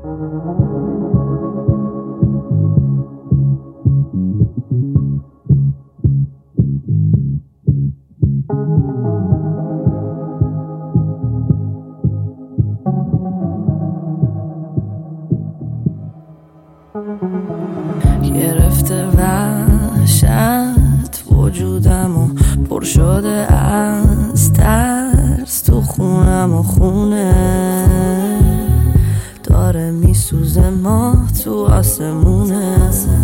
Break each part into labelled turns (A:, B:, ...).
A: گرفته وحشت وجودم و پر شده از ترس، تو خونم و خونه داره میسوزه، ما تو آسمونه.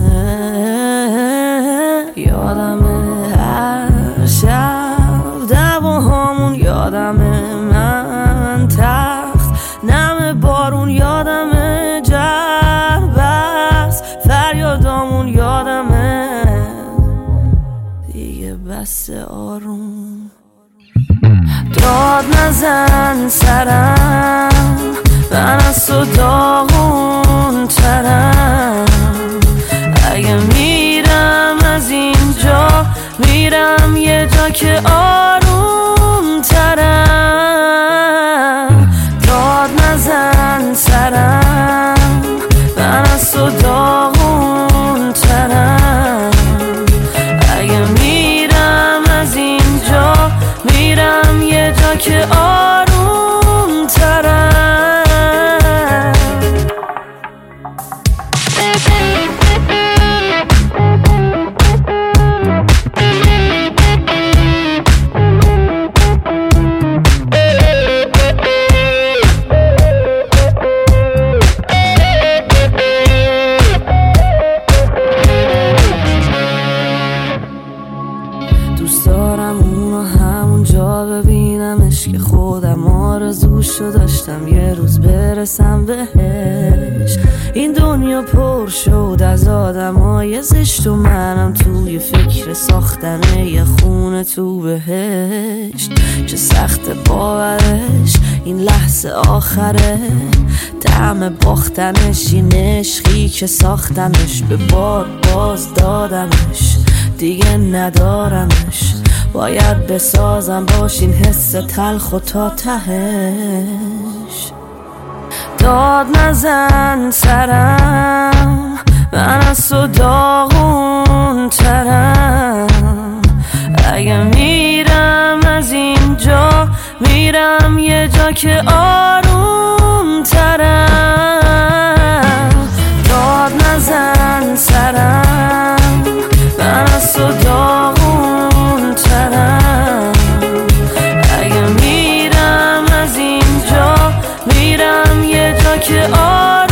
A: یادمه هر شب دعواهامون، یادمه من تخت نم بارون، یادمه جربست فریادامون، یادمه دیگه بس آروم. داد نزن سرم، من از تو داغون ترم. اگه میرم از اینجا، میرم یه جا که آروم ترم. داد نزن سرم، من از تو داغون ترم. اگه میرم از اینجا، میرم یه جا که آروم ترم. دوست دارم اونو همونجا ببینمش که خودم آرزوشو داشتم یه روز برسم بهش. این دنیا پر شد از آدمای زشت و منم توی فکر ساختن یه خونه تو بهشت. چه سخت باورش این لحظه آخره، طعم باختنش این عشقی که ساختمش، به بار باز دادمش دیگه ندارمش. باید بسازم باش این حس تلخ و تا تهش. داد نزن سرم، من از تو داغون ترم. اگه میرم از اینجا، میرم یه جا که آروم ترم. داد نزن سرم، من از تو داغون ترم. اگه میرم از اینجا، میرم یه جا که